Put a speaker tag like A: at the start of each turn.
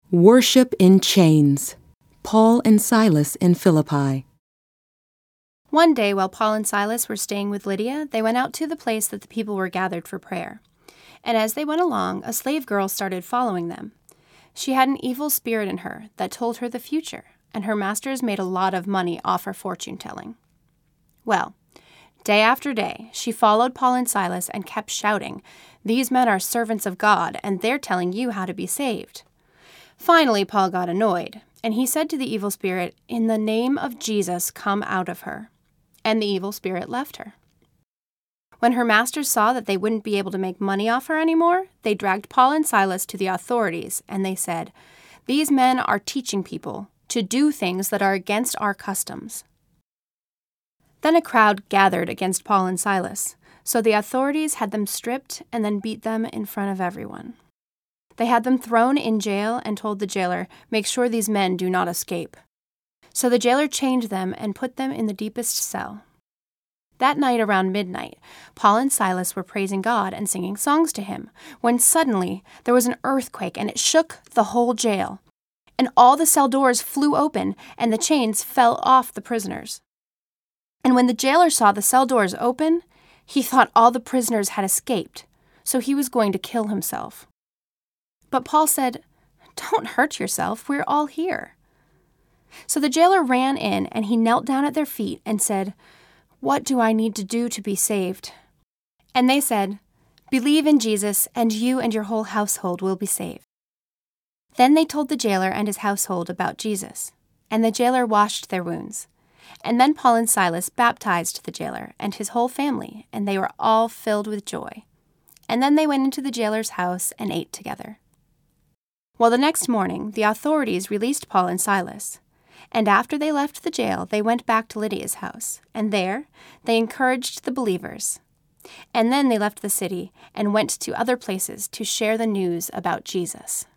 A: Worship in chains. Paul and Silas in Philippi.
B: One day, while Paul and Silas were staying with Lydia, they went out to the place that the people were gathered for prayer. And as they went along, a slave girl started following them. She had an evil spirit in her that told her the future, and her masters made a lot of money off her fortune-telling. Well, day after day, she followed Paul and Silas and kept shouting, "These men are servants of God, and they're telling you how to be saved." Finally, Paul got annoyed, and he said to the evil spirit, "In the name of Jesus, come out of her." And the evil spirit left her. When her masters saw that they wouldn't be able to make money off her anymore, they dragged Paul and Silas to the authorities, and they said, "These men are teaching people to do things that are against our customs." Then a crowd gathered against Paul and Silas, so the authorities had them stripped and then beat them in front of everyone. They had them thrown in jail and told the jailer, "Make sure these men do not escape." So the jailer chained them and put them in the deepest cell. That night around midnight, Paul and Silas were praising God and singing songs to him, when suddenly there was an earthquake and it shook the whole jail. And all the cell doors flew open and the chains fell off the prisoners. And when the jailer saw the cell doors open, he thought all the prisoners had escaped, so he was going to kill himself. But Paul said, "Don't hurt yourself, we're all here." So the jailer ran in and he knelt down at their feet and said, "What do I need to do to be saved?" And they said, "Believe in Jesus, and you and your whole household will be saved." Then they told the jailer and his household about Jesus, and the jailer washed their wounds. And then Paul and Silas baptized the jailer and his whole family, and they were all filled with joy. And then they went into the jailer's house and ate together. Well, the next morning, the authorities released Paul and Silas. And after they left the jail, they went back to Lydia's house, and there they encouraged the believers. And then they left the city and went to other places to share the news about Jesus.